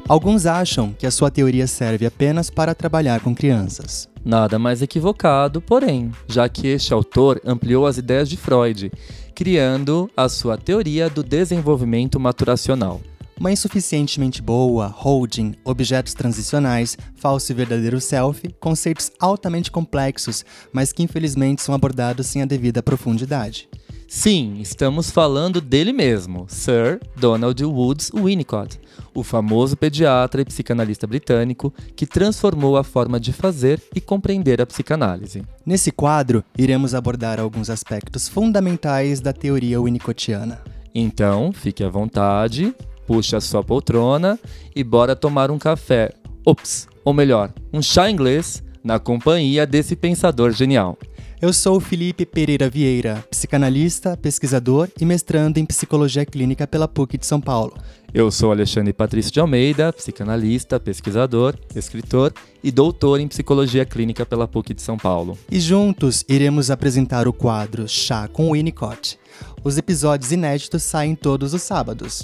Alguns acham que a sua teoria serve apenas para trabalhar com crianças. Nada mais equivocado, porém, já que este autor ampliou as ideias de Freud, criando a sua teoria do desenvolvimento maturacional. Uma insuficientemente boa, holding, objetos transicionais, falso e verdadeiro self, conceitos altamente complexos, mas que infelizmente são abordados sem a devida profundidade. Sim, estamos falando dele mesmo, Sir Donald Woods Winnicott, o famoso pediatra e psicanalista britânico que transformou a forma de fazer e compreender a psicanálise. Nesse quadro, iremos abordar alguns aspectos fundamentais da teoria winnicottiana. Então, fique à vontade, puxe a sua poltrona e bora tomar um café, ou melhor, um chá inglês, na companhia desse pensador genial. Eu sou o Felipe Pereira Vieira, psicanalista, pesquisador e mestrando em psicologia clínica pela PUC de São Paulo. Eu sou Alexandre Patrício de Almeida, psicanalista, pesquisador, escritor e doutor em psicologia clínica pela PUC de São Paulo. E juntos iremos apresentar o quadro Chá com Winnicott. Os episódios inéditos saem todos os sábados.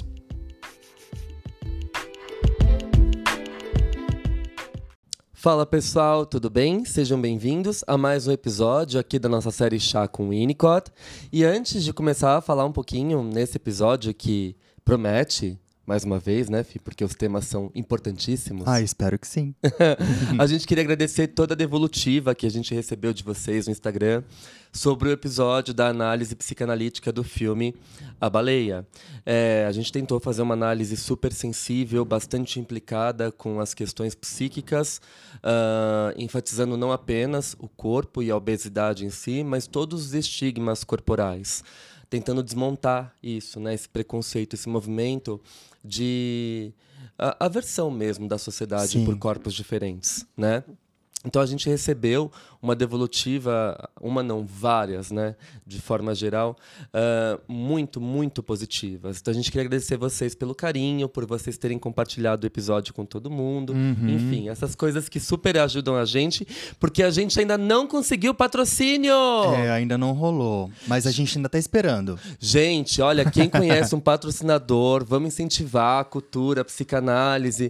Fala pessoal, tudo bem? Sejam bem-vindos a mais um episódio aqui da nossa série Chá com Winnicott. E antes de começar a falar um pouquinho nesse episódio que promete, mais uma vez, né, Fih? Porque os temas são importantíssimos. Espero que sim. A gente queria agradecer toda a devolutiva que a gente recebeu de vocês no Instagram sobre o episódio da análise psicanalítica do filme A Baleia. A gente tentou fazer uma análise super sensível, bastante implicada com as questões psíquicas, enfatizando não apenas o corpo e a obesidade em si, mas todos os estigmas corporais. Tentando desmontar isso, né, esse preconceito, esse movimento de aversão mesmo da sociedade por corpos diferentes, né? Então a gente recebeu uma devolutiva, uma não, várias, né, de forma geral, muito, muito positivas. Então a gente queria agradecer vocês pelo carinho, por vocês terem compartilhado o episódio com todo mundo. Enfim, essas coisas que super ajudam a gente, porque a gente ainda não conseguiu patrocínio! Ainda não rolou, mas a gente ainda tá esperando. Gente, olha, quem conhece um patrocinador, vamos incentivar a cultura, a psicanálise,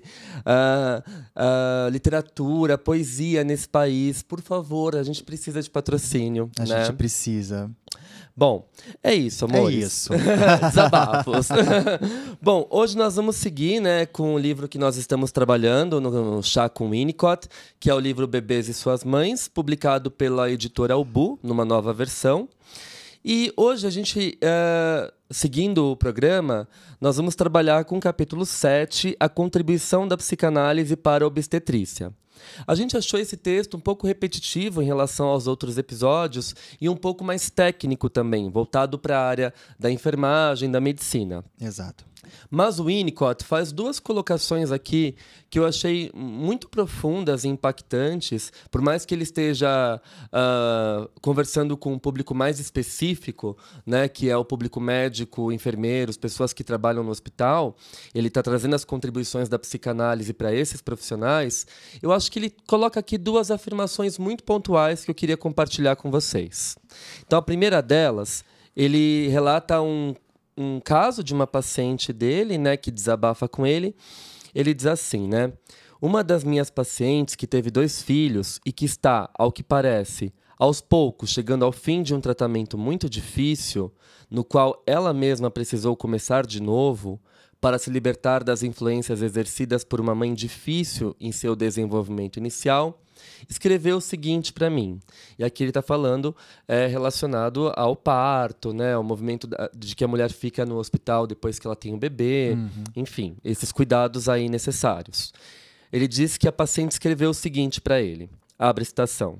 a literatura, a poesia nesse país. Por favor, a gente precisa de patrocínio. A gente precisa. Bom, é isso, amores. É isso. Desabafos. Bom, hoje nós vamos seguir, né, com o livro que nós estamos trabalhando no Chá com Winnicott, que é o livro Bebês e Suas Mães, publicado pela editora Ubu, numa nova versão. E hoje a gente, seguindo o programa, nós vamos trabalhar com o capítulo 7, a contribuição da psicanálise para a obstetrícia. A gente achou esse texto um pouco repetitivo em relação aos outros episódios e um pouco mais técnico também, voltado para a área da enfermagem, da medicina. Exato. Mas o Winnicott faz duas colocações aqui que eu achei muito profundas e impactantes, por mais que ele esteja conversando com um público mais específico, né, que é o público médico, enfermeiros, pessoas que trabalham no hospital, ele está trazendo as contribuições da psicanálise para esses profissionais. Eu acho que ele coloca aqui duas afirmações muito pontuais que eu queria compartilhar com vocês. Então, a primeira delas, ele relata um caso de uma paciente dele, né, que desabafa com ele. Ele diz assim, né? Uma das minhas pacientes que teve 2 filhos e que está, ao que parece, aos poucos chegando ao fim de um tratamento muito difícil, no qual ela mesma precisou começar de novo para se libertar das influências exercidas por uma mãe difícil em seu desenvolvimento inicial, escreveu o seguinte para mim. E aqui ele está falando relacionado ao parto, né, ao movimento de que a mulher fica no hospital depois que ela tem um bebê, enfim, esses cuidados aí necessários. Ele diz que a paciente escreveu o seguinte para ele, abre citação.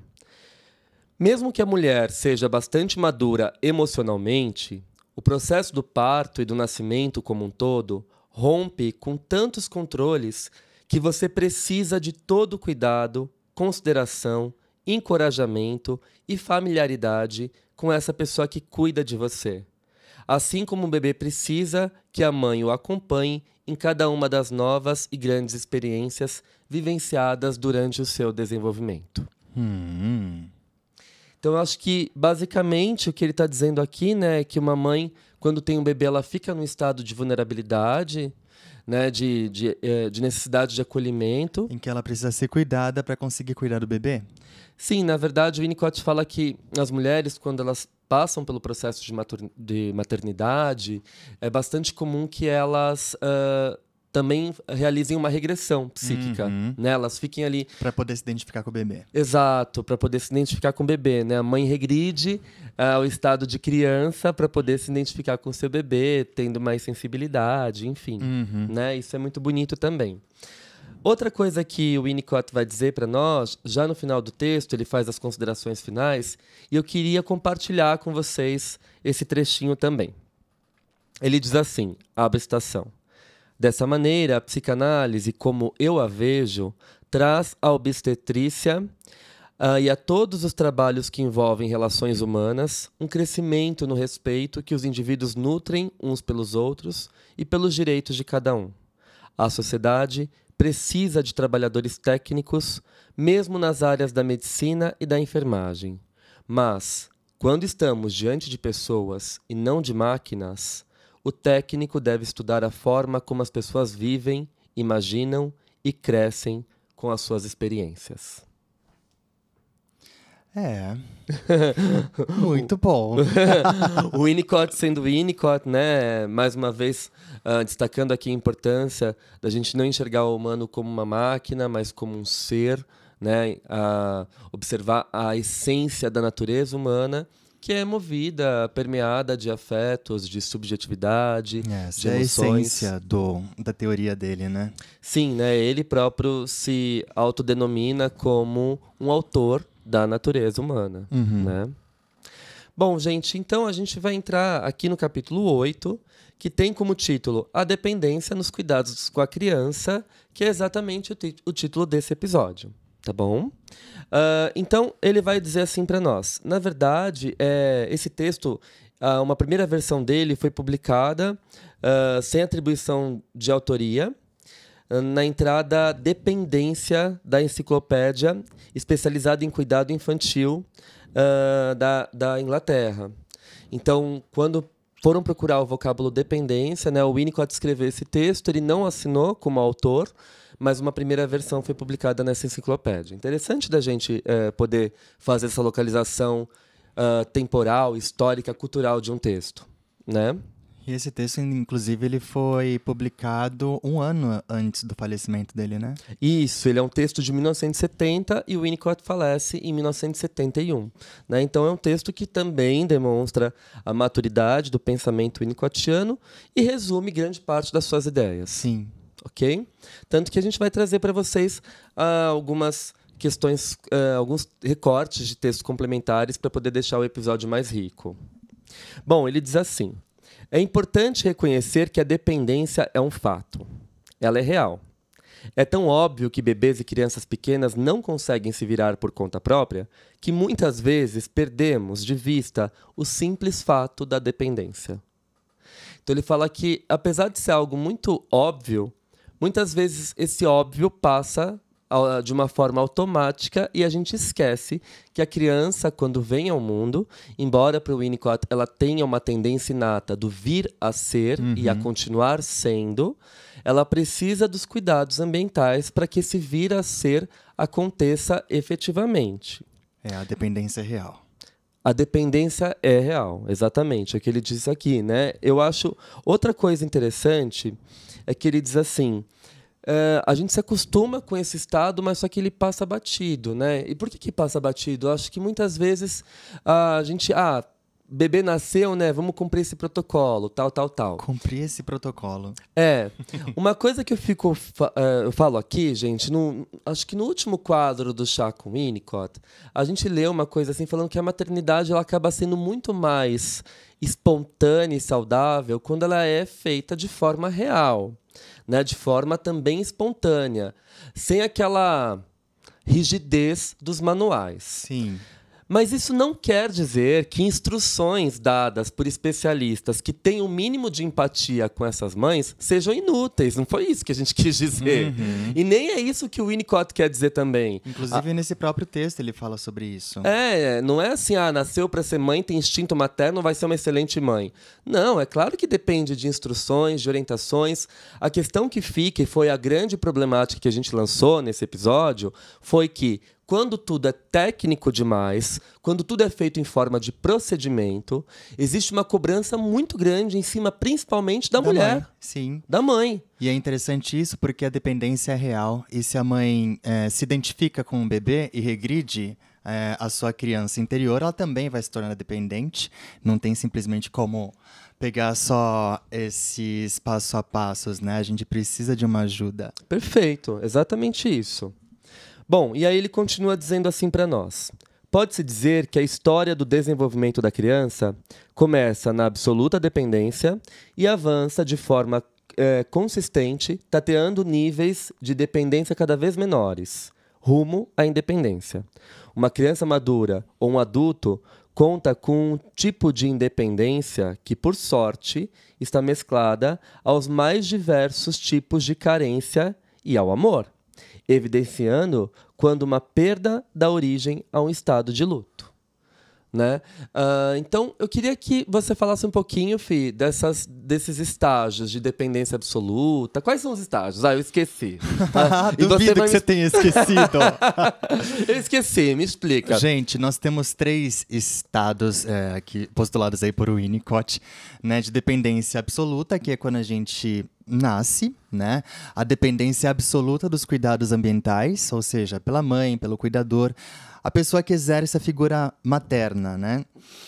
Mesmo que a mulher seja bastante madura emocionalmente, o processo do parto e do nascimento como um todo rompe com tantos controles que você precisa de todo cuidado, consideração, encorajamento e familiaridade com essa pessoa que cuida de você. Assim como o bebê precisa que a mãe o acompanhe em cada uma das novas e grandes experiências vivenciadas durante o seu desenvolvimento. Então, eu acho que, basicamente, o que ele está dizendo aqui, né, é que uma mãe, quando tem um bebê, ela fica num estado de vulnerabilidade, né, de necessidade de acolhimento. Em que ela precisa ser cuidada para conseguir cuidar do bebê? Sim, na verdade, o Winnicott fala que as mulheres, quando elas passam pelo processo de maternidade, é bastante comum que elas também realizem uma regressão psíquica, né? Elas fiquem ali... Para poder se identificar com o bebê. Exato, para poder se identificar com o bebê, né? A mãe regride ao estado de criança para poder se identificar com o seu bebê, tendo mais sensibilidade, enfim. Né? Isso é muito bonito também. Outra coisa que o Winnicott vai dizer para nós, já no final do texto, ele faz as considerações finais, e eu queria compartilhar com vocês esse trechinho também. Ele diz assim, abre citação: dessa maneira, a psicanálise, como eu a vejo, traz à obstetrícia e a todos os trabalhos que envolvem relações humanas um crescimento no respeito que os indivíduos nutrem uns pelos outros e pelos direitos de cada um. A sociedade precisa de trabalhadores técnicos, mesmo nas áreas da medicina e da enfermagem. Mas, quando estamos diante de pessoas e não de máquinas, o técnico deve estudar a forma como as pessoas vivem, imaginam e crescem com as suas experiências. Muito bom. O Winnicott sendo Winnicott, né? Mais uma vez, destacando aqui a importância da gente não enxergar o humano como uma máquina, mas como um ser, né? Observar a essência da natureza humana, que é movida, permeada de afetos, de subjetividade, de emoções. É a essência da teoria dele, né? Sim, né? Ele próprio se autodenomina como um autor da natureza humana, né? Bom, gente, então a gente vai entrar aqui no capítulo 8, que tem como título A Dependência nos Cuidados com a Criança, que é exatamente o título desse episódio, tá bom? Então, ele vai dizer assim para nós. Na verdade, esse texto, uma primeira versão dele foi publicada sem atribuição de autoria, na entrada Dependência da Enciclopédia, especializada em cuidado infantil da Inglaterra. Então, quando foram procurar o vocábulo dependência, né, o Winnicott escreveu esse texto, ele não assinou como autor, mas uma primeira versão foi publicada nessa enciclopédia. Interessante da gente poder fazer essa localização temporal, histórica, cultural de um texto, né? E esse texto, inclusive, ele foi publicado um ano antes do falecimento dele, né? Isso, ele é um texto de 1970 e o Winnicott falece em 1971. Né? Então é um texto que também demonstra a maturidade do pensamento winnicottiano e resume grande parte das suas ideias. Sim. Ok? Tanto que a gente vai trazer para vocês algumas questões, alguns recortes de textos complementares para poder deixar o episódio mais rico. Bom, ele diz assim: é importante reconhecer que a dependência é um fato. Ela é real. É tão óbvio que bebês e crianças pequenas não conseguem se virar por conta própria que muitas vezes perdemos de vista o simples fato da dependência. Então ele fala que, apesar de ser algo muito óbvio, muitas vezes esse óbvio passa de uma forma automática e a gente esquece que a criança, quando vem ao mundo, embora para o Winnicott ela tenha uma tendência inata do vir a ser e a continuar sendo, ela precisa dos cuidados ambientais para que esse vir a ser aconteça efetivamente. A dependência é real. A dependência é real, exatamente, é o que ele diz aqui, né? Eu acho outra coisa interessante é que ele diz assim: a gente se acostuma com esse estado, mas só que ele passa batido, né? E por que passa batido? Eu acho que muitas vezes a gente... bebê nasceu, né? Vamos cumprir esse protocolo, tal. Cumprir esse protocolo. Uma coisa que eu falo aqui, gente, acho que no último quadro do Chá com Winnicott, a gente lê uma coisa assim, falando que a maternidade ela acaba sendo muito mais espontânea e saudável quando ela é feita de forma real. Né, de forma também espontânea, sem aquela rigidez dos manuais. Sim. Mas isso não quer dizer que instruções dadas por especialistas que têm o mínimo de empatia com essas mães sejam inúteis. Não foi isso que a gente quis dizer. E nem é isso que o Winnicott quer dizer também. Inclusive, nesse próprio texto, ele fala sobre isso. Não é assim, nasceu para ser mãe, tem instinto materno, vai ser uma excelente mãe. Não, é claro que depende de instruções, de orientações. A questão que fica, e foi a grande problemática que a gente lançou nesse episódio, foi que quando tudo é técnico demais, quando tudo é feito em forma de procedimento, existe uma cobrança muito grande em cima, principalmente da mulher. Mãe. Sim. Da mãe. E é interessante isso porque a dependência é real. E se a mãe se identifica com o bebê e regride a sua criança interior, ela também vai se tornar dependente. Não tem simplesmente como pegar só esses passo a passos, né? A gente precisa de uma ajuda. Perfeito, exatamente isso. Bom, e aí ele continua dizendo assim para nós. Pode-se dizer que a história do desenvolvimento da criança começa na absoluta dependência e avança de forma consistente, tateando níveis de dependência cada vez menores, rumo à independência. Uma criança madura ou um adulto conta com um tipo de independência que, por sorte, está mesclada aos mais diversos tipos de carência e ao amor, evidenciando quando uma perda dá origem a um estado de luto. Né? Então, eu queria que você falasse um pouquinho, Fih, desses estágios de dependência absoluta. Quais são os estágios? Eu esqueci. Duvido que você tenha esquecido. Eu esqueci, me explica. Gente, nós temos 3 estados aqui, postulados aí por Winnicott, né, de dependência absoluta, que é quando a gente nasce, né? A dependência absoluta dos cuidados ambientais, ou seja, pela mãe, pelo cuidador, a pessoa que exerce a figura materna, né?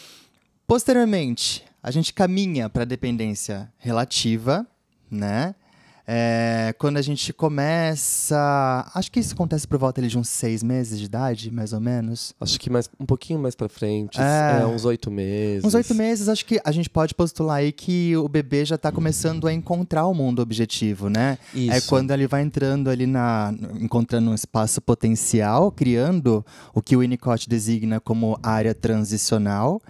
Posteriormente, a gente caminha para a dependência relativa, né? Quando a gente começa... Acho que isso acontece por volta de uns 6 meses de idade, mais ou menos. Acho que um pouquinho mais pra frente, uns 8 meses. Uns 8 meses, acho que a gente pode postular aí que o bebê já está começando a encontrar o mundo objetivo, né? Isso. É quando ele vai entrando ali encontrando um espaço potencial, criando o que o Winnicott designa como área transicional,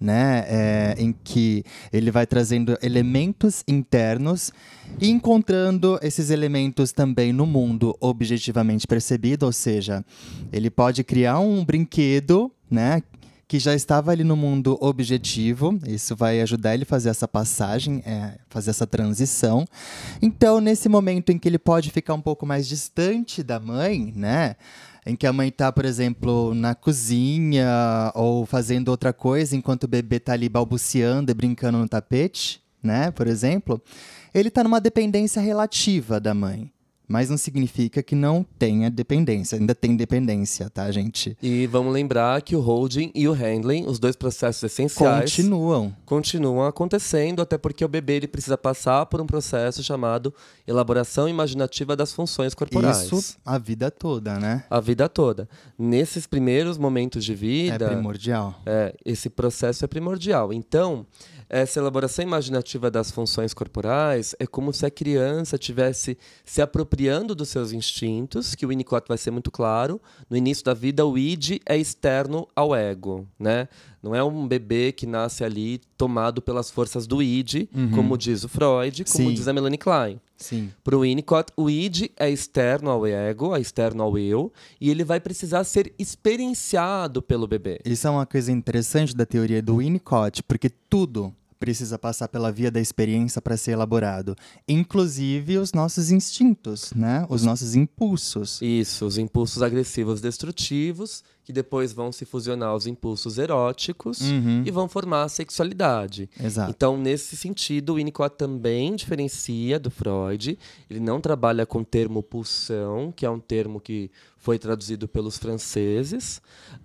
né, em que ele vai trazendo elementos internos e encontrando esses elementos também no mundo objetivamente percebido, ou seja, ele pode criar um brinquedo, né, que já estava ali no mundo objetivo. Isso vai ajudar ele a fazer essa passagem, fazer essa transição. Então, nesse momento em que ele pode ficar um pouco mais distante da mãe, né, em que a mãe está, por exemplo, na cozinha ou fazendo outra coisa enquanto o bebê está ali balbuciando e brincando no tapete, né, por exemplo, ele está numa dependência relativa da mãe. Mas não significa que não tenha dependência. Ainda tem dependência, tá, gente? E vamos lembrar que o holding e o handling, os 2 processos essenciais, continuam acontecendo, até porque o bebê ele precisa passar por um processo chamado elaboração imaginativa das funções corporais. Isso a vida toda, né? A vida toda. Nesses primeiros momentos de vida... É primordial. Esse processo é primordial. Então, essa elaboração imaginativa das funções corporais é como se a criança tivesse se apropriando dos seus instintos, que o Winnicott vai ser muito claro. No início da vida, o id é externo ao ego, né? Não é um bebê que nasce ali tomado pelas forças do id, como diz o Freud, como diz a Melanie Klein. Sim. Para o Winnicott, o id é externo ao ego, é externo ao eu, e ele vai precisar ser experienciado pelo bebê. Isso é uma coisa interessante da teoria do Winnicott, porque tudo precisa passar pela via da experiência para ser elaborado. Inclusive os nossos instintos, né? Os nossos impulsos. Isso, os impulsos agressivos destrutivos, que depois vão se fusionar aos impulsos eróticos e vão formar a sexualidade. Exato. Então, nesse sentido, o Winnicott também diferencia do Freud. Ele não trabalha com o termo pulsão, que é um termo que foi traduzido pelos franceses.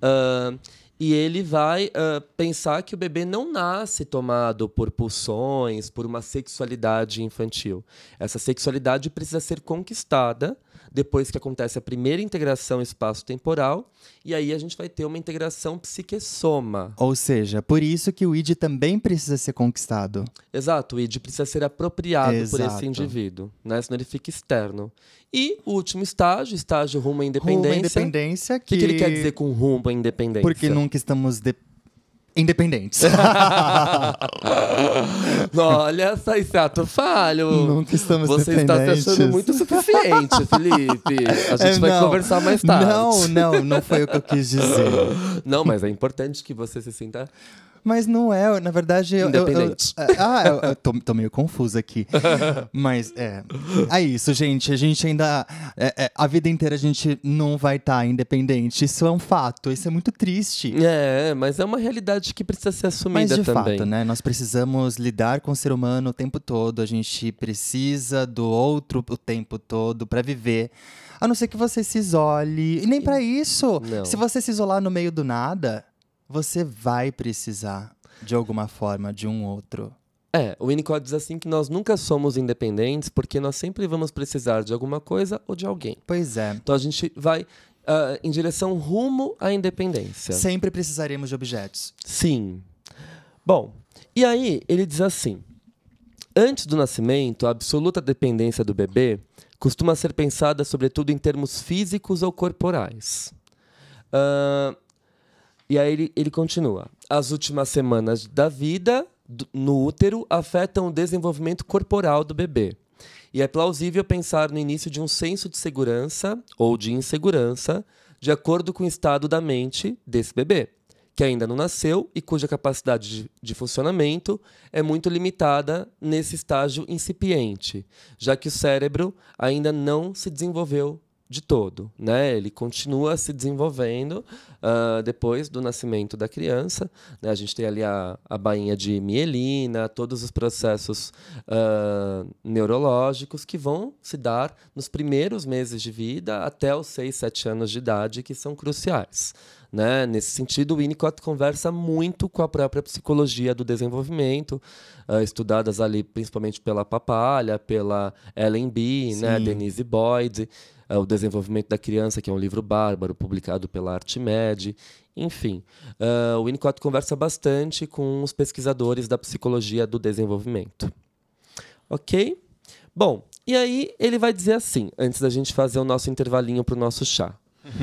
E ele vai pensar que o bebê não nasce tomado por pulsões, por uma sexualidade infantil. Essa sexualidade precisa ser conquistada depois que acontece a primeira integração espaço-temporal, e aí a gente vai ter uma integração psique-soma. Ou seja, por isso que o id também precisa ser conquistado. Exato, o id precisa ser apropriado por esse Exato. indivíduo, né? Senão ele fica externo. E o último estágio rumo à independência. Rumo à independência O que ele quer dizer com rumo à independência? Porque nunca estamos independentes. Olha, esse ato falho. Nunca estamos Você está se dependentes. achando muito suficiente, Felipe. A gente vai não. conversar mais tarde. Não foi o que eu quis dizer. Não, mas é importante que você se sinta Mas não é, na verdade... independente. Eu tô meio confuso aqui. Mas é isso, gente. A gente ainda... a vida inteira a gente não vai estar independente. Isso é um fato. Isso é muito triste. Mas é uma realidade que precisa ser assumida Mas de também. fato, né? Nós precisamos lidar com o ser humano o tempo todo. A gente precisa do outro o tempo todo para viver. A não ser que você se isole. E nem para isso. Não. Se você se isolar no meio do nada, você vai precisar, de alguma forma, de um outro. O Winnicott diz assim que nós nunca somos independentes porque nós sempre vamos precisar de alguma coisa ou de alguém. Pois é. Então a gente vai em direção rumo à independência. Sempre precisaremos de objetos. Sim. Bom, e aí ele diz assim: antes do nascimento, a absoluta dependência do bebê costuma ser pensada sobretudo em termos físicos ou corporais. E aí ele continua. As últimas semanas da vida no útero afetam o desenvolvimento corporal do bebê. E é plausível pensar no início de um senso de segurança ou de insegurança, de acordo com o estado da mente desse bebê, que ainda não nasceu e cuja capacidade de funcionamento é muito limitada nesse estágio incipiente, já que o cérebro ainda não se desenvolveu de todo, né? Ele continua se desenvolvendo depois do nascimento da criança, né? A gente tem ali a bainha de mielina, todos os processos neurológicos que vão se dar nos primeiros meses de vida até os 6, 7 anos de idade, que são cruciais. Né? Nesse sentido, o Winnicott conversa muito com a própria psicologia do desenvolvimento, estudadas ali principalmente pela Papalha, pela Ellen B., né? Denise Boyd, O Desenvolvimento da Criança, que é um livro bárbaro, publicado pela Artimed. Enfim, o Winnicott conversa bastante com os pesquisadores da psicologia do desenvolvimento. Ok? Bom, e aí ele vai dizer assim, antes da gente fazer o nosso intervalinho para o nosso chá.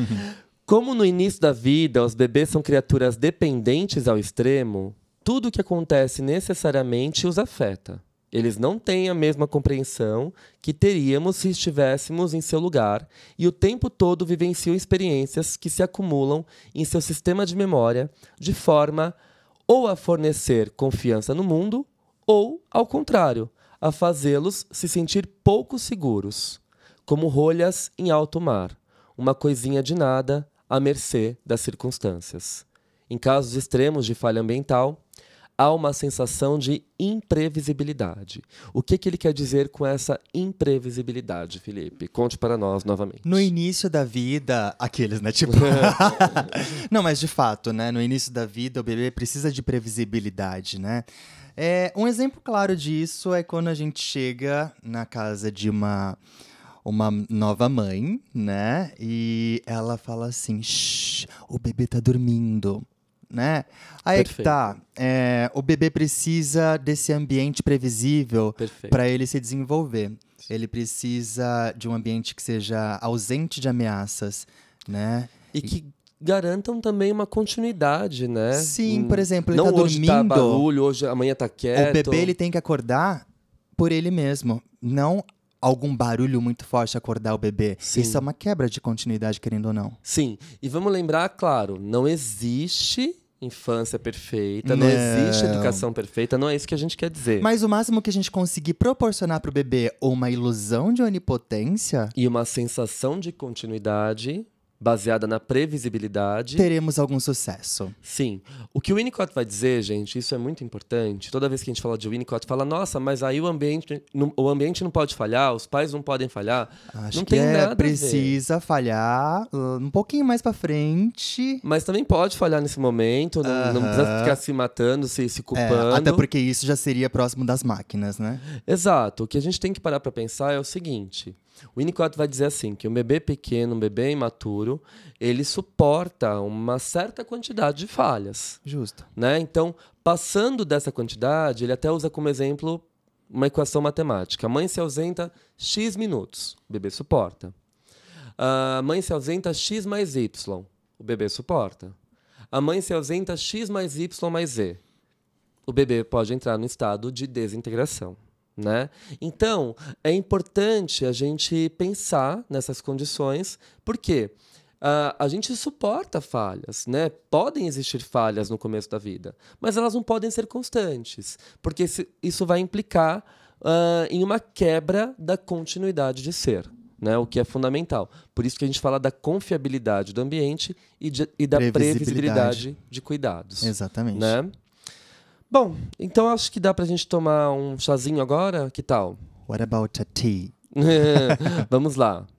Como no início da vida os bebês são criaturas dependentes ao extremo, tudo o que acontece necessariamente os afeta. Eles não têm a mesma compreensão que teríamos se estivéssemos em seu lugar e o tempo todo vivenciam experiências que se acumulam em seu sistema de memória de forma ou a fornecer confiança no mundo ou, ao contrário, a fazê-los se sentir pouco seguros, como rolhas em alto mar, uma coisinha de nada à mercê das circunstâncias. Em casos extremos de falha ambiental, há uma sensação de imprevisibilidade. O que ele quer dizer com essa imprevisibilidade, Felipe? Conte para nós novamente. No início da vida, aqueles, né? Tipo... Não, mas de fato, né? No início da vida, o bebê precisa de previsibilidade, né? Um exemplo claro disso é quando a gente chega na casa de uma nova mãe, né? E ela fala assim, shh, o bebê tá dormindo, né? Aí é que tá, o bebê precisa desse ambiente previsível para ele se desenvolver. Ele precisa de um ambiente que seja ausente de ameaças, né? E que garantam também uma continuidade, né? Sim, por exemplo, ele não tá hoje dormindo. Tá barulho, hoje amanhã tá quieto. O bebê ele tem que acordar por ele mesmo, não algum barulho muito forte acordar o bebê. Sim. Isso é uma quebra de continuidade, querendo ou não. Sim, e vamos lembrar, claro, não existe infância perfeita, não existe educação perfeita, não é isso que a gente quer dizer. Mas o máximo que a gente conseguir proporcionar pro bebê uma ilusão de onipotência... E uma sensação de continuidade baseada na previsibilidade, teremos algum sucesso. Sim. O que o Winnicott vai dizer, gente, isso é muito importante. Toda vez que a gente fala de Winnicott, fala, nossa, mas aí o ambiente não pode falhar, os pais não podem falhar. Acho não que tem nada precisa falhar um pouquinho mais pra frente. Mas também pode falhar nesse momento, não precisa ficar se matando, se culpando. Até porque isso já seria próximo das máquinas, né? Exato. O que a gente tem que parar pra pensar é o seguinte... O Winnicott vai dizer assim, que um bebê pequeno, um bebê imaturo, ele suporta uma certa quantidade de falhas. Justo. Né? Então, passando dessa quantidade, ele até usa como exemplo uma equação matemática. A mãe se ausenta X minutos, o bebê suporta. A mãe se ausenta X mais Y, o bebê suporta. A mãe se ausenta X mais Y mais Z, o bebê pode entrar no estado de desintegração. Né? Então, é importante a gente pensar nessas condições, porque a gente suporta falhas, né? Podem existir falhas no começo da vida, mas elas não podem ser constantes, porque isso vai implicar em uma quebra da continuidade de ser, né? O que é fundamental. Por isso que a gente fala da confiabilidade do ambiente e da previsibilidade de cuidados. Exatamente. Né? Bom, então acho que dá pra gente tomar um chazinho agora? Que tal? What about a tea? Vamos lá.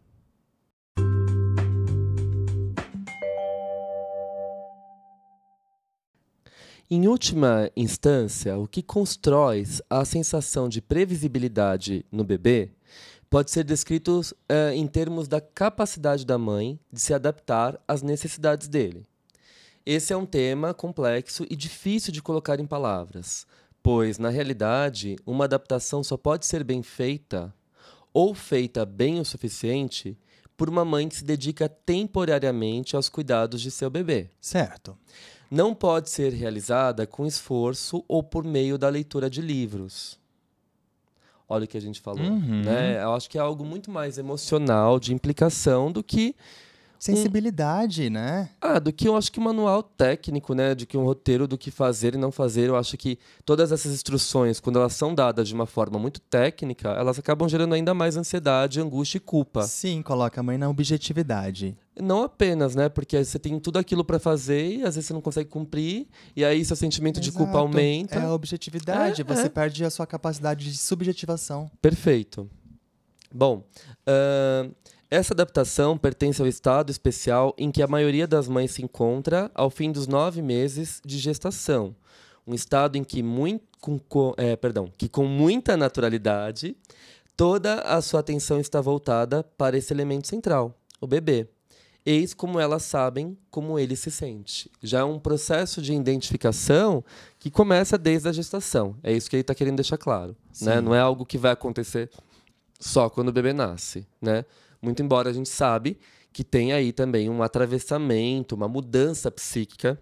Em última instância, o que constrói a sensação de previsibilidade no bebê pode ser descrito em termos da capacidade da mãe de se adaptar às necessidades dele. Esse é um tema complexo e difícil de colocar em palavras, pois, na realidade, uma adaptação só pode ser bem feita ou feita bem o suficiente por uma mãe que se dedica temporariamente aos cuidados de seu bebê. Certo. Não pode ser realizada com esforço ou por meio da leitura de livros. Olha o que a gente falou. Né? Eu acho que é algo muito mais emocional, de implicação, do que sensibilidade, né? Do que eu acho que um manual técnico, né? De que um roteiro do que fazer e não fazer. Eu acho que todas essas instruções, quando elas são dadas de uma forma muito técnica, elas acabam gerando ainda mais ansiedade, angústia e culpa. Sim, coloca a mãe na objetividade. Não apenas, né? Porque você tem tudo aquilo para fazer e às vezes você não consegue cumprir, e aí seu sentimento de culpa aumenta. É a objetividade, você perde a sua capacidade de subjetivação. Perfeito. Bom, essa adaptação pertence ao estado especial em que a maioria das mães se encontra ao fim dos 9 meses de gestação. Um estado em que, com muita naturalidade, toda a sua atenção está voltada para esse elemento central, o bebê. Eis como elas sabem como ele se sente. Já é um processo de identificação que começa desde a gestação. É isso que ele está querendo deixar claro. Né? Não é algo que vai acontecer só quando o bebê nasce, né? Muito embora a gente sabe que tem aí também um atravessamento, uma mudança psíquica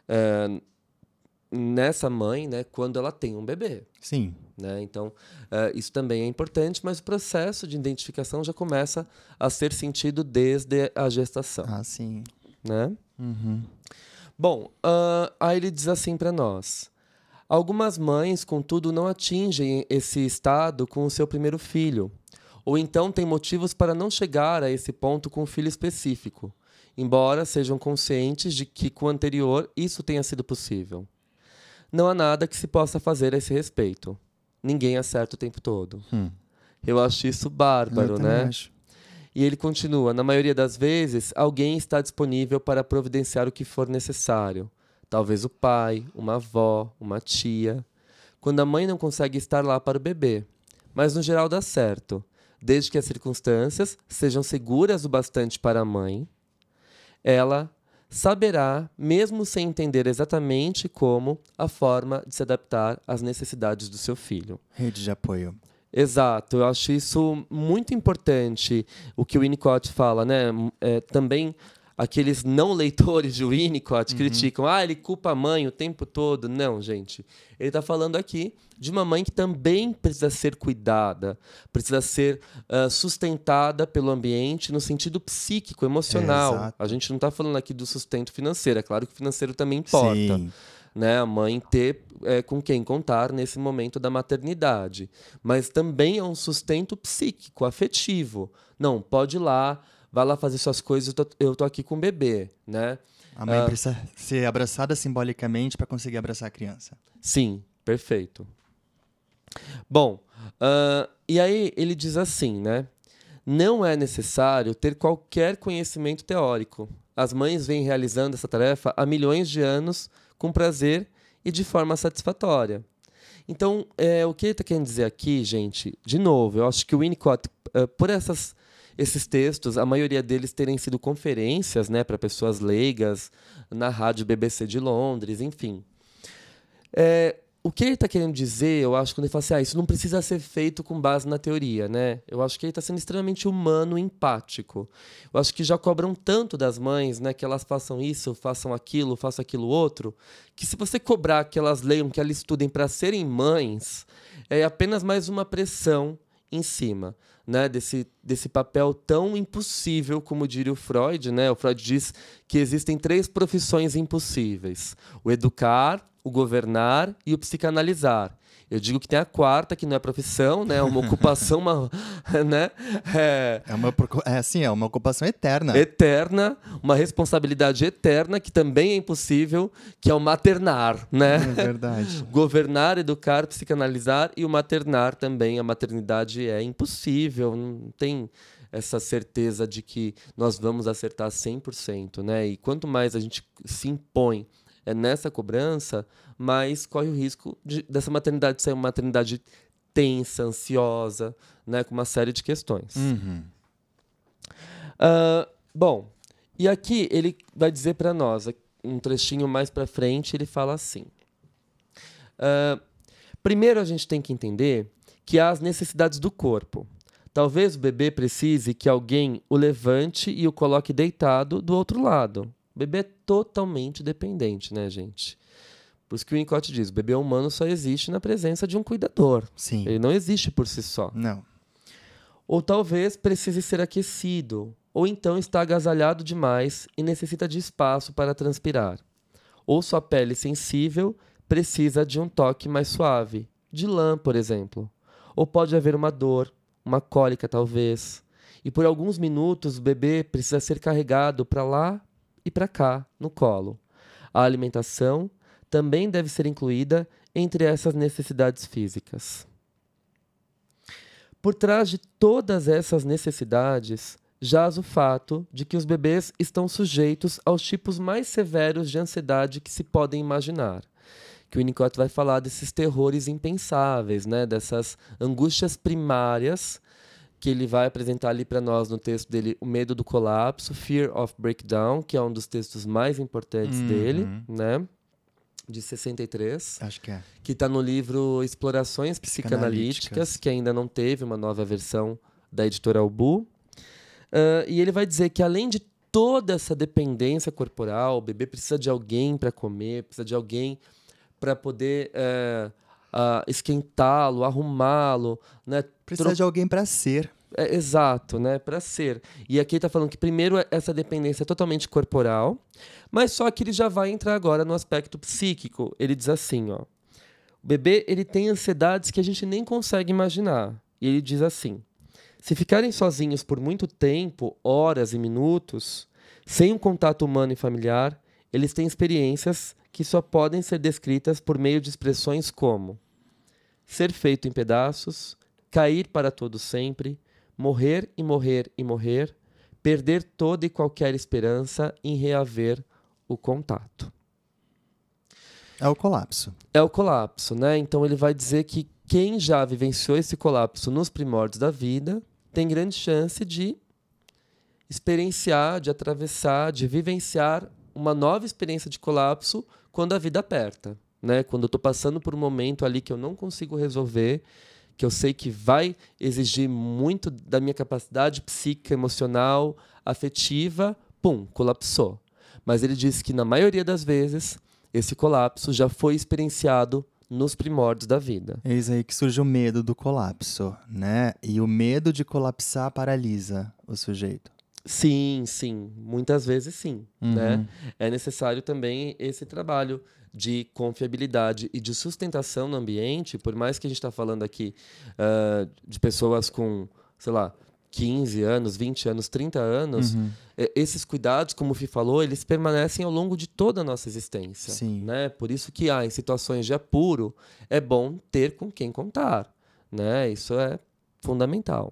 nessa mãe, né, quando ela tem um bebê. Sim. Né? Então, isso também é importante, mas o processo de identificação já começa a ser sentido desde a gestação. Ah, sim. Né? Uhum. Bom, aí ele diz assim para nós. Algumas mães, contudo, não atingem esse estado com o seu primeiro filho, ou então têm motivos para não chegar a esse ponto com um filho específico, embora sejam conscientes de que com o anterior isso tenha sido possível. Não há nada que se possa fazer a esse respeito. Ninguém acerta o tempo todo. Eu acho isso bárbaro, né? Acho. E ele continua, na maioria das vezes, alguém está disponível para providenciar o que for necessário. Talvez o pai, uma avó, uma tia. Quando a mãe não consegue estar lá para o bebê. Mas no geral dá certo, desde que as circunstâncias sejam seguras o bastante para a mãe. Ela saberá, mesmo sem entender exatamente como, a forma de se adaptar às necessidades do seu filho. Rede de apoio. Exato, eu acho isso muito importante, o que o Winnicott fala, né? Também aqueles não leitores de Winnicott criticam, ele culpa a mãe o tempo todo. Não, gente. Ele está falando aqui de uma mãe que também precisa ser cuidada, precisa ser sustentada pelo ambiente no sentido psíquico, emocional. Exato. A gente não está falando aqui do sustento financeiro, é claro que o financeiro também importa. Sim. Né, a mãe ter com quem contar nesse momento da maternidade. Mas também é um sustento psíquico, afetivo. Não, pode ir lá, vai lá fazer suas coisas, eu tô aqui com o bebê, né? A mãe precisa ser abraçada simbolicamente para conseguir abraçar a criança. Sim, perfeito. Bom, e aí ele diz assim, né? Não é necessário ter qualquer conhecimento teórico. As mães vêm realizando essa tarefa há milhões de anos com prazer e de forma satisfatória. Então, o que ele está querendo dizer aqui, gente, de novo, eu acho que o Winnicott por esses textos, a maioria deles terem sido conferências, né, para pessoas leigas, na rádio BBC de Londres, enfim. O que ele está querendo dizer, eu acho, quando ele fala assim, isso não precisa ser feito com base na teoria, né? Eu acho que ele está sendo extremamente humano e empático. Eu acho que já cobram tanto das mães, né, que elas façam isso, façam aquilo outro, que se você cobrar que elas leiam, que elas estudem para serem mães, é apenas mais uma pressão em cima, né, desse papel tão impossível, como diria o Freud, né? O Freud diz que existem 3 profissões impossíveis: o educar, o governar e o psicanalizar. Eu digo que tem a 4ª, que não é profissão, né? Uma ocupação, né? É uma ocupação eterna. Eterna, uma responsabilidade eterna, que também é impossível, que é o maternar, né? É verdade. Governar, educar, psicanalizar, e o maternar também. A maternidade é impossível, não tem essa certeza de que nós vamos acertar 100%, né? E quanto mais a gente se impõe nessa cobrança, mas corre o risco dessa maternidade ser uma maternidade tensa, ansiosa, né, com uma série de questões. Bom, e aqui ele vai dizer para nós, um trechinho mais para frente, ele fala assim: primeiro a gente tem que entender que há as necessidades do corpo. Talvez o bebê precise que alguém o levante e o coloque deitado do outro lado. O bebê é totalmente dependente, né, gente? Por isso que o Winnicott diz, o bebê humano só existe na presença de um cuidador. Sim. Ele não existe por si só. Não. Ou talvez precise ser aquecido, ou então está agasalhado demais e necessita de espaço para transpirar. Ou sua pele sensível precisa de um toque mais suave, de lã, por exemplo. Ou pode haver uma dor, uma cólica talvez. E por alguns minutos o bebê precisa ser carregado para lá e para cá, no colo. A alimentação também deve ser incluída entre essas necessidades físicas. Por trás de todas essas necessidades, jaz o fato de que os bebês estão sujeitos aos tipos mais severos de ansiedade que se podem imaginar. Que o Winnicott vai falar desses terrores impensáveis, né? Dessas angústias primárias, que ele vai apresentar ali para nós no texto dele, O Medo do Colapso, Fear of Breakdown, que é um dos textos mais importantes dele, né? De 63. Acho que é. Que está no livro Explorações Psicanalíticas, que ainda não teve uma nova versão da editora Albu. E ele vai dizer que, além de toda essa dependência corporal, o bebê precisa de alguém para comer, precisa de alguém para poder esquentá-lo, arrumá-lo, né? Precisa de alguém para ser. Exato, né? Para ser. E aqui ele está falando que primeiro essa dependência é totalmente corporal, mas só que ele já vai entrar agora no aspecto psíquico. Ele diz assim, ó, o bebê ele tem ansiedades que a gente nem consegue imaginar. E ele diz assim: se ficarem sozinhos por muito tempo, horas e minutos, sem um contato humano e familiar, eles têm experiências que só podem ser descritas por meio de expressões como ser feito em pedaços, cair para todo sempre, morrer e morrer e morrer, perder toda e qualquer esperança em reaver o contato. É o colapso. É o colapso, né? Então ele vai dizer que quem já vivenciou esse colapso nos primórdios da vida tem grande chance de experienciar, de atravessar, de vivenciar uma nova experiência de colapso quando a vida aperta, né? Quando eu estou passando por um momento ali que eu não consigo resolver, que eu sei que vai exigir muito da minha capacidade psíquica, emocional, afetiva, pum, colapsou. Mas ele diz que, na maioria das vezes, esse colapso já foi experienciado nos primórdios da vida. Eis aí que surge o medo do colapso, né? E o medo de colapsar paralisa o sujeito. Sim, sim. Muitas vezes sim. Né? É necessário também esse trabalho de confiabilidade e de sustentação no ambiente, por mais que a gente está falando aqui de pessoas com, sei lá, 15 anos, 20 anos, 30 anos, esses cuidados, como o Fih falou, eles permanecem ao longo de toda a nossa existência. Sim. Né? Por isso que em situações de apuro, é bom ter com quem contar. Né? Isso é fundamental.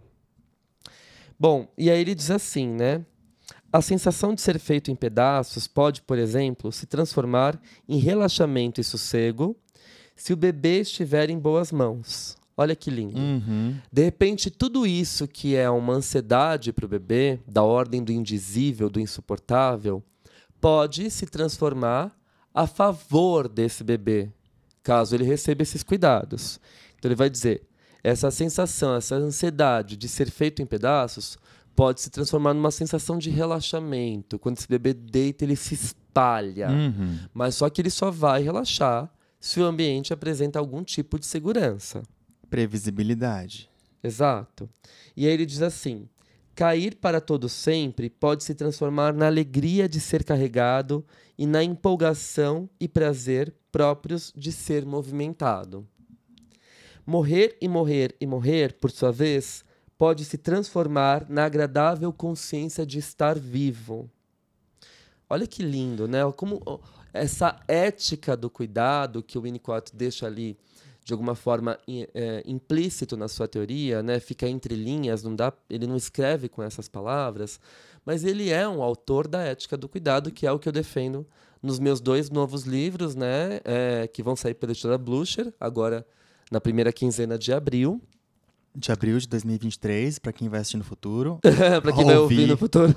Bom, e aí ele diz assim, né? A sensação de ser feito em pedaços pode, por exemplo, se transformar em relaxamento e sossego se o bebê estiver em boas mãos. Olha que lindo. De repente, tudo isso que é uma ansiedade para o bebê, da ordem do indizível, do insuportável, pode se transformar a favor desse bebê, caso ele receba esses cuidados. Então ele vai dizer, essa sensação, essa ansiedade de ser feito em pedaços pode se transformar numa sensação de relaxamento. Quando esse bebê deita, ele se espalha. Mas só que ele só vai relaxar se o ambiente apresenta algum tipo de segurança. Previsibilidade. Exato. E aí ele diz assim, cair para todo sempre pode se transformar na alegria de ser carregado e na empolgação e prazer próprios de ser movimentado. Morrer e morrer e morrer, por sua vez, pode se transformar na agradável consciência de estar vivo. Olha que lindo, né? Como essa ética do cuidado que o Winnicott deixa ali, de alguma forma implícito na sua teoria, né? Fica entre linhas, ele não escreve com essas palavras, mas ele é um autor da ética do cuidado, que é o que eu defendo nos meus 2 novos livros, né? Que vão sair pela editora Blucher, agora na primeira quinzena de abril. De abril de 2023, para quem vai assistir no futuro. Para quem vai ouvir no futuro.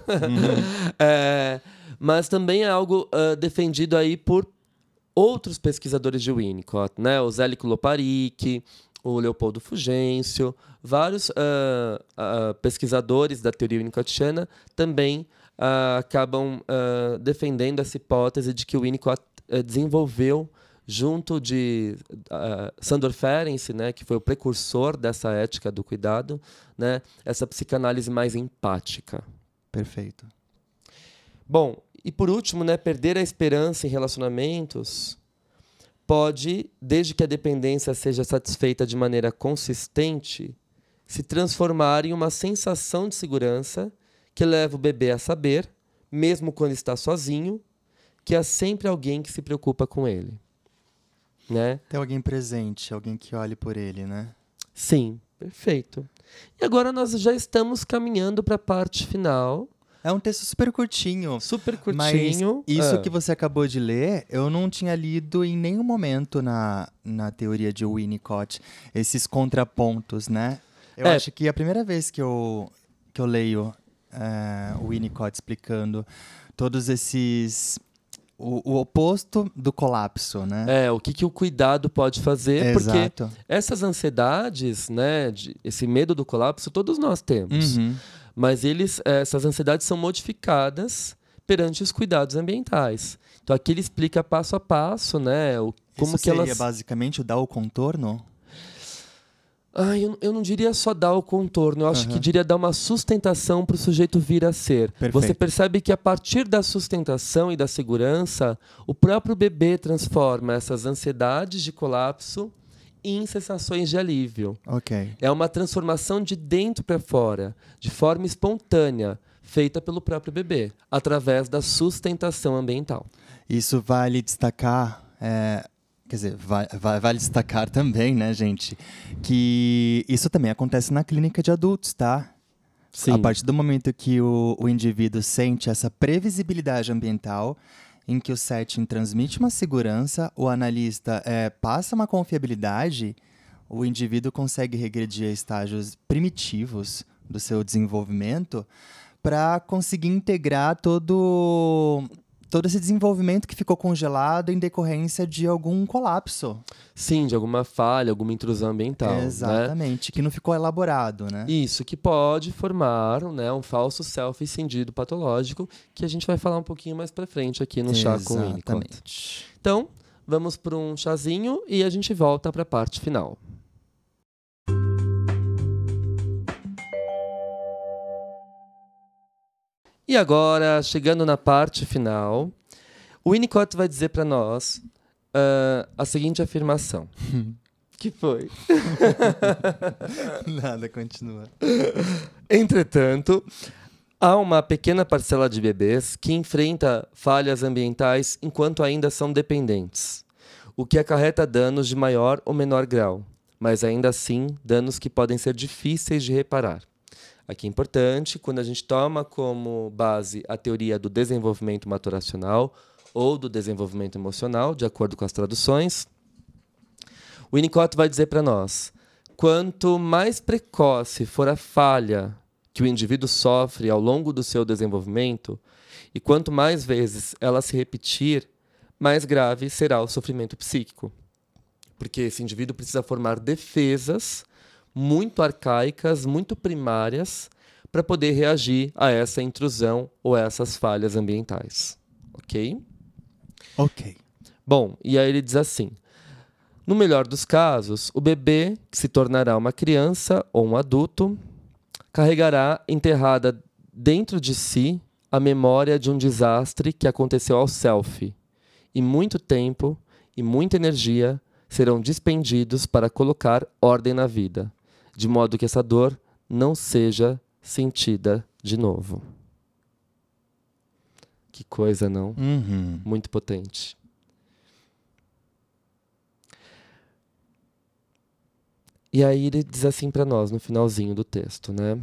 Mas também é algo defendido aí por outros pesquisadores de Winnicott, né? O Zélico Loparic, o Leopoldo Fugêncio, vários pesquisadores da teoria winnicottiana também acabam defendendo essa hipótese de que o Winnicott desenvolveu, junto de Sandor Ferenczi, né, que foi o precursor dessa ética do cuidado, né, essa psicanálise mais empática. Perfeito. Bom, e por último, né, perder a esperança em relacionamentos pode, desde que a dependência seja satisfeita de maneira consistente, se transformar em uma sensação de segurança que leva o bebê a saber, mesmo quando está sozinho, que há sempre alguém que se preocupa com ele. Né? Tem alguém presente, alguém que olhe por ele, né? Sim, perfeito. E agora nós já estamos caminhando para a parte final. É um texto super curtinho. Super curtinho. Mas isso que você acabou de ler, eu não tinha lido em nenhum momento na teoria de Winnicott, esses contrapontos, né? Eu acho que é a primeira vez que eu leio o Winnicott explicando todos esses... O oposto do colapso, né? O que o cuidado pode fazer, Exato. Porque essas ansiedades, né, esse medo do colapso, todos nós temos. Mas essas ansiedades são modificadas perante os cuidados ambientais. Então aqui ele explica passo a passo, né, como isso que seria basicamente o dar o contorno? Eu não diria só dar o contorno, eu acho que diria dar uma sustentação para o sujeito vir a ser. Perfeito. Você percebe que a partir da sustentação e da segurança, o próprio bebê transforma essas ansiedades de colapso em sensações de alívio. Ok. É uma transformação de dentro para fora, de forma espontânea, feita pelo próprio bebê, através da sustentação ambiental. Isso vale destacar... Quer dizer, vale destacar também, né, gente, que isso também acontece na clínica de adultos, tá? Sim. A partir do momento que o indivíduo sente essa previsibilidade ambiental, em que o setting transmite uma segurança, o analista passa uma confiabilidade, o indivíduo consegue regredir a estágios primitivos do seu desenvolvimento para conseguir integrar todo esse desenvolvimento que ficou congelado em decorrência de algum colapso. Sim, de alguma falha, alguma intrusão ambiental. Exatamente, né? que não ficou elaborado, né? Isso, que pode formar, né, um falso self escindido patológico, que a gente vai falar um pouquinho mais pra frente aqui no chá com o Winnicott. Então, vamos para um chazinho e a gente volta para a parte final. E agora, chegando na parte final, o Winnicott vai dizer para nós a seguinte afirmação. Que foi? Nada, continua. Entretanto, há uma pequena parcela de bebês que enfrenta falhas ambientais enquanto ainda são dependentes, o que acarreta danos de maior ou menor grau, mas ainda assim danos que podem ser difíceis de reparar. Aqui é importante, quando a gente toma como base a teoria do desenvolvimento maturacional ou do desenvolvimento emocional, de acordo com as traduções, o Winnicott vai dizer para nós, quanto mais precoce for a falha que o indivíduo sofre ao longo do seu desenvolvimento, e quanto mais vezes ela se repetir, mais grave será o sofrimento psíquico. Porque esse indivíduo precisa formar defesas muito arcaicas, muito primárias, para poder reagir a essa intrusão ou a essas falhas ambientais. Ok? Ok. Bom, e aí ele diz assim: no melhor dos casos, o bebê, que se tornará uma criança ou um adulto, carregará enterrada dentro de si a memória de um desastre que aconteceu ao self, e muito tempo e muita energia serão dispendidos para colocar ordem na vida, de modo que essa dor não seja sentida de novo. Que coisa, não? Uhum. Muito potente. E aí ele diz assim para nós, no finalzinho do texto, né?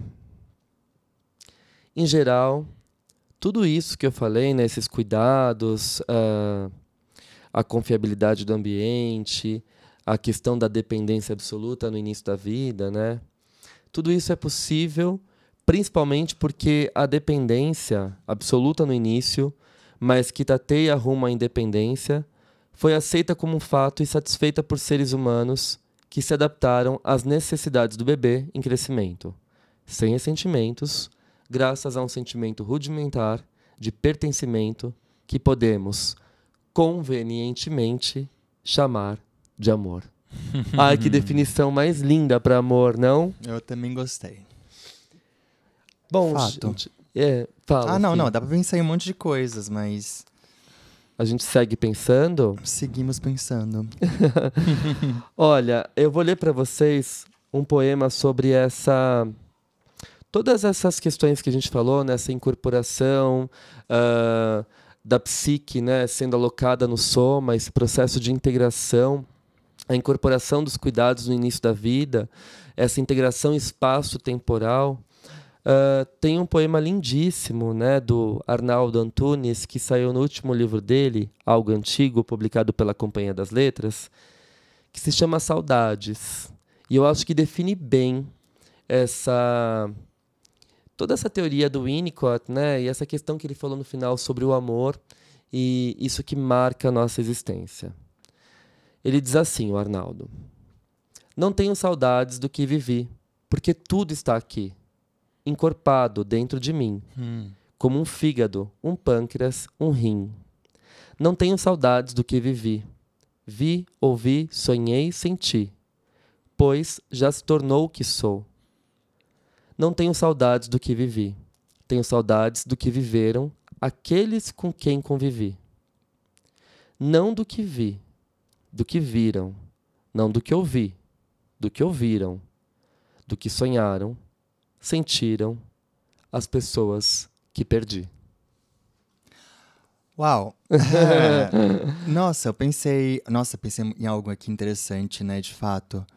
Em geral, tudo isso que eu falei, né, esses cuidados, a confiabilidade do ambiente, a questão da dependência absoluta no início da vida, né? Tudo isso é possível, principalmente porque a dependência absoluta no início, mas que tateia rumo à independência, foi aceita como um fato e satisfeita por seres humanos que se adaptaram às necessidades do bebê em crescimento, sem ressentimentos, graças a um sentimento rudimentar de pertencimento que podemos convenientemente chamar de amor. Ai, que definição mais linda para amor, não? Eu também gostei. Bom, Fato. gente, fala. Não, filho. não, dá pra pensar em um monte de coisas, mas A gente segue pensando. seguimos pensando. Olha, eu vou ler para vocês um poema sobre todas essas questões que a gente falou, nessa incorporação da psique, né, sendo alocada no soma, esse processo de integração, a incorporação dos cuidados no início da vida, essa integração espaço-temporal. Tem um poema lindíssimo, né, do Arnaldo Antunes, que saiu no último livro dele, Algo Antigo, publicado pela Companhia das Letras, que se chama Saudades. E eu acho que define bem toda essa teoria do Winnicott, né, e essa questão que ele falou no final sobre o amor e isso que marca a nossa existência. Ele diz assim, o Arnaldo: não tenho saudades do que vivi, porque tudo está aqui, encorpado dentro de mim, como um fígado, um pâncreas, um rim. Não tenho saudades do que vivi. Vi, ouvi, sonhei, senti, pois já se tornou o que sou. Não tenho saudades do que vivi. Tenho saudades do que viveram aqueles com quem convivi. Não do que vi, do que viram, não do que ouvi, do que ouviram, do que sonharam, sentiram as pessoas que perdi. Uau! Nossa, eu pensei em algo aqui interessante, né, de fato.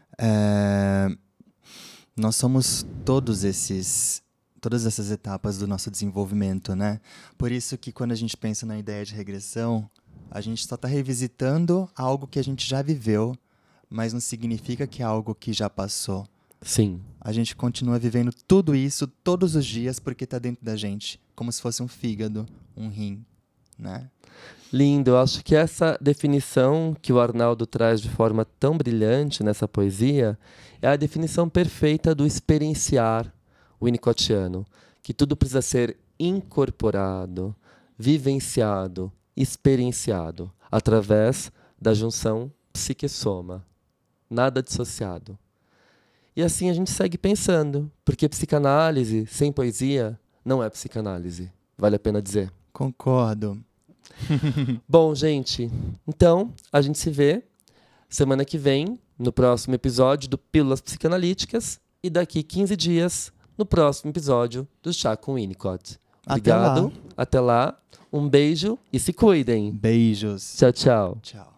Nós somos todas essas etapas do nosso desenvolvimento, né? Por isso que quando a gente pensa na ideia de regressão, a gente só está revisitando algo que a gente já viveu, mas não significa que é algo que já passou. Sim. A gente continua vivendo tudo isso todos os dias porque está dentro da gente, como se fosse um fígado, um rim, né? Lindo. Eu acho que essa definição que o Arnaldo traz de forma tão brilhante nessa poesia é a definição perfeita do experienciar winnicottiano, que tudo precisa ser incorporado, vivenciado, experienciado, através da junção psique-soma. Nada dissociado. E assim a gente segue pensando, porque psicanálise sem poesia não é psicanálise. Vale a pena dizer. Concordo. Bom, gente, então a gente se vê semana que vem, no próximo episódio do Pílulas Psicanalíticas, e daqui 15 dias, no próximo episódio do Chá com Winnicott. Obrigado. Até lá. Um beijo e se cuidem. Beijos. Tchau, tchau. Tchau.